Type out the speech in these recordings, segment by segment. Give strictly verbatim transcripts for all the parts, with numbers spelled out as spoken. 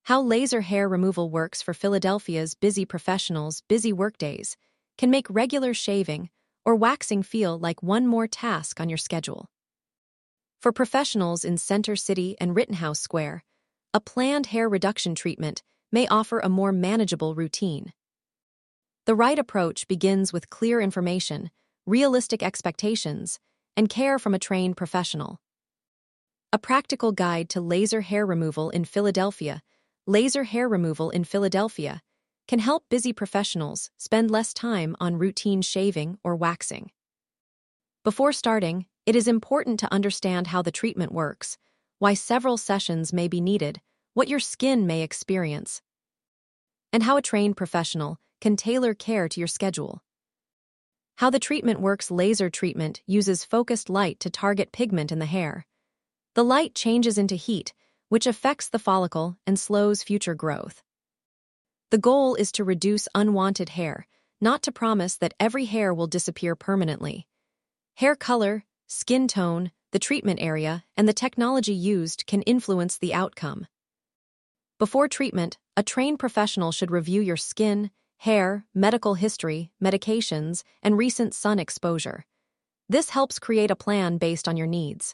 How laser hair removal works for Philadelphia's busy professionals' busy workdays can make regular shaving or waxing feel like one more task on your schedule. For professionals in Center City and Rittenhouse Square, a planned hair reduction treatment may offer a more manageable routine. The right approach begins with clear information, realistic expectations, and care from a trained professional. A practical guide to laser hair removal in Philadelphia. Laser hair removal in Philadelphia can help busy professionals spend less time on routine shaving or waxing. Before starting, it is important to understand how the treatment works, why several sessions may be needed, what your skin may experience, and how a trained professional can tailor care to your schedule. How the treatment works. Laser treatment uses focused light to target pigment in the hair. The light changes into heat, which affects the follicle and slows future growth. The goal is to reduce unwanted hair, not to promise that every hair will disappear permanently. Hair color, skin tone, the treatment area, and the technology used can influence the outcome. Before treatment, a trained professional should review your skin, hair, medical history, medications, and recent sun exposure. This helps create a plan based on your needs.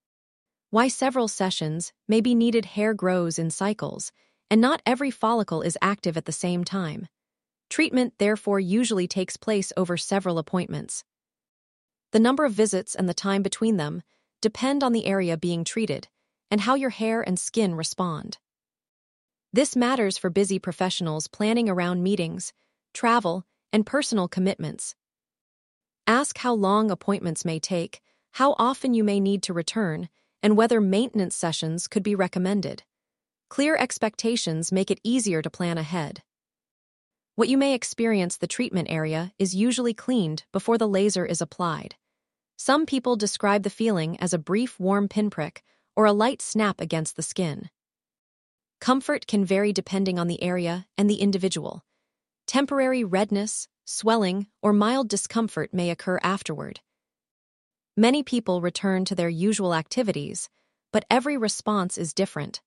Why several sessions may be needed. Hair grows in cycles, and not every follicle is active at the same time. Treatment, therefore, usually takes place over several appointments. The number of visits and the time between them depend on the area being treated and how your hair and skin respond. This matters for busy professionals planning around meetings, travel, and personal commitments. Ask how long appointments may take, how often you may need to return, and whether maintenance sessions could be recommended. Clear expectations make it easier to plan ahead. What you may experience. The treatment area is usually cleaned before the laser is applied. Some people describe the feeling as a brief warm pinprick or a light snap against the skin. Comfort can vary depending on the area and the individual. Temporary redness, swelling, or mild discomfort may occur afterward. Many people return to their usual activities, but every response is different.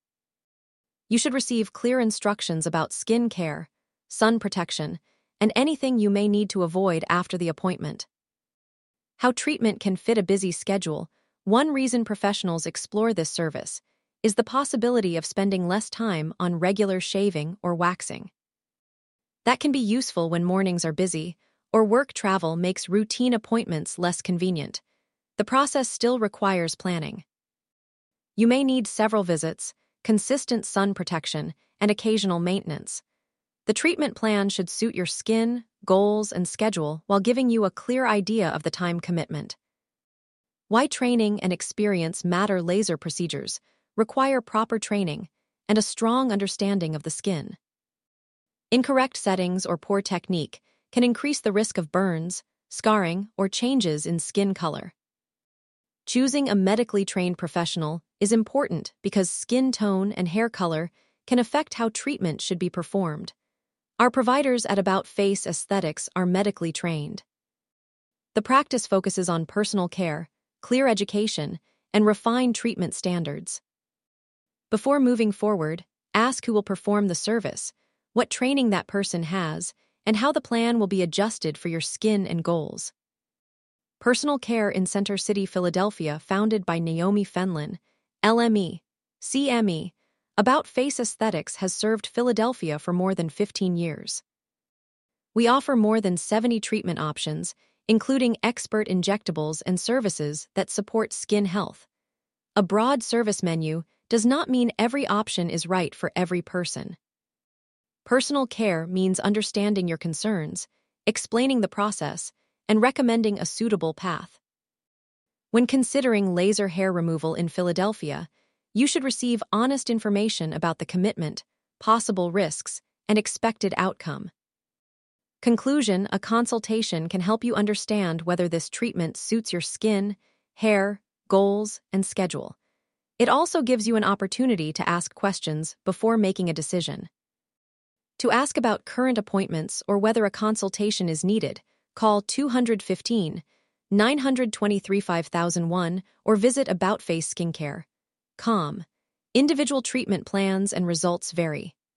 You should receive clear instructions about skin care, sun protection, and anything you may need to avoid after the appointment. How treatment can fit a busy schedule. One reason professionals explore this service is the possibility of spending less time on regular shaving or waxing. That can be useful when mornings are busy or work travel makes routine appointments less convenient. The process still requires planning. You may need several visits, consistent sun protection, and occasional maintenance. The treatment plan should suit your skin, goals, and schedule while giving you a clear idea of the time commitment. Why training and experience matter. Laser procedures require proper training and a strong understanding of the skin. Incorrect settings or poor technique can increase the risk of burns, scarring, or changes in skin color. Choosing a medically trained professional is important because skin tone and hair color can affect how treatment should be performed. Our providers at About Face Aesthetics are medically trained. The practice focuses on personal care, clear education, and refined treatment standards. Before moving forward, ask who will perform the service, what training that person has, and how the plan will be adjusted for your skin and goals. Personal Care in Center City, Philadelphia, founded by Naomi Fenlon, L M E, C M E, About Face Aesthetics has served Philadelphia for more than fifteen years. We offer more than seventy treatment options, including expert injectables and services that support skin health. A broad service menu does not mean every option is right for every person. Personal care means understanding your concerns, explaining the process, and recommending a suitable path. When considering laser hair removal in Philadelphia, you should receive honest information about the commitment, possible risks, and expected outcome. Conclusion: a consultation can help you understand whether this treatment suits your skin, hair, goals, and schedule. It also gives you an opportunity to ask questions before making a decision. To ask about current appointments or whether a consultation is needed, call two one five, nine two three, five thousand one or visit About Face Skincare dot com. Individual treatment plans and results vary.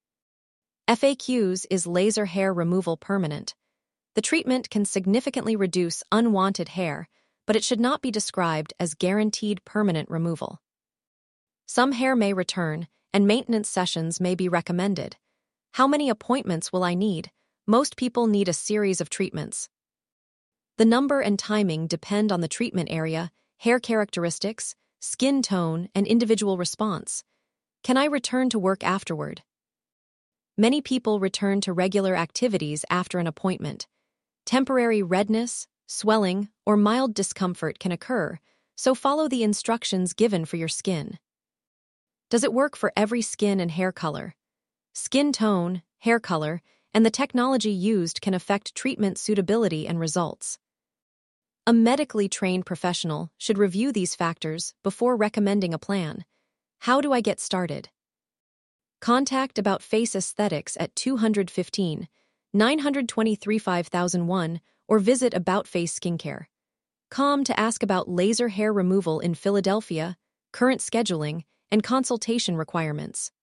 F A Qs is laser hair removal permanent. The treatment can significantly reduce unwanted hair, but it should not be described as guaranteed permanent removal. Some hair may return, and maintenance sessions may be recommended. How many appointments will I need? Most people need a series of treatments. The number and timing depend on the treatment area, hair characteristics, skin tone, and individual response. Can I return to work afterward? Many people return to regular activities after an appointment. Temporary redness, swelling, or mild discomfort can occur, so follow the instructions given for your skin. Does it work for every skin and hair color? Skin tone, hair color, and the technology used can affect treatment suitability and results. A medically trained professional should review these factors before recommending a plan. How do I get started? Contact About Face Aesthetics at two fifteen, nine twenty-three five thousand one or visit About Face Skincare. Com to ask about laser hair removal in Philadelphia, current scheduling, and consultation requirements.